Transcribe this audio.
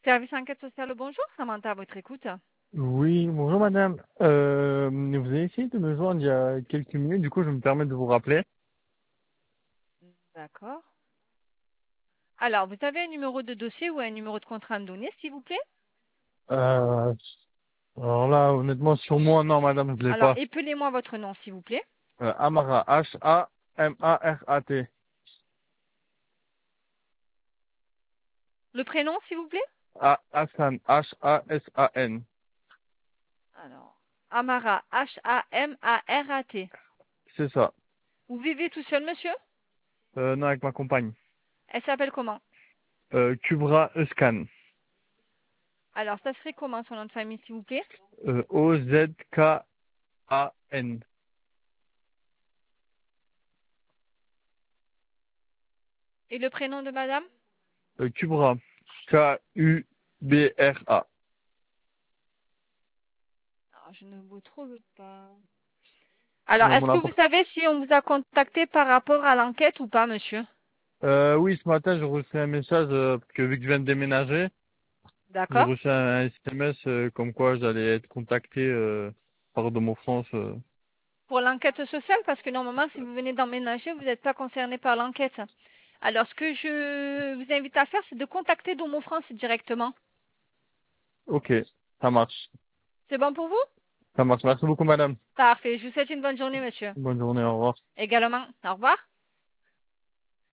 Service enquête sociale, bonjour, Samantha, à votre écoute. Oui, bonjour madame. Vous avez essayé de me joindre il y a quelques minutes, du coup je me permets de vous rappeler. D'accord. Alors, vous avez un numéro de dossier ou un numéro de contrat à me donner, s'il vous plaît? Euh, alors là, honnêtement, sur moi, non madame, je l'ai Alors, pas. épelez-moi votre nom, s'il vous plaît. Amara, H-A-M-A-R-A-T. Le prénom, s'il vous plaît? Hassan, H-A-S-A-N. Alors, Amara, H-A-M-A-R-A-T. C'est ça. Vous vivez tout seul, monsieur? Non, avec ma compagne. Elle s'appelle comment? Kubra Özkan. Alors, ça serait comment son nom de famille, s'il vous plaît? O-Z-K-A-N. Et le prénom de madame? Kubra. K-U-B-R-A. Alors, je ne vous trouve pas. Alors, Non, est-ce mon que vous apport. savez si on vous a contacté par rapport à l'enquête ou pas, monsieur? Oui, ce matin, j'ai reçu un message, parce que vu que je viens de déménager, j'ai D'accord? reçu un SMS comme quoi j'allais être contacté par Domo France. Pour l'enquête sociale, parce que normalement, si vous venez d'emménager, vous n'êtes pas concerné par l'enquête. Alors, ce que je vous invite à faire, c'est de contacter Domo France directement. Ok, ça marche. C'est bon pour vous? Ça marche. Merci beaucoup, madame. Parfait. Je vous souhaite une bonne journée, monsieur. Bonne journée, au revoir. Également. Au revoir.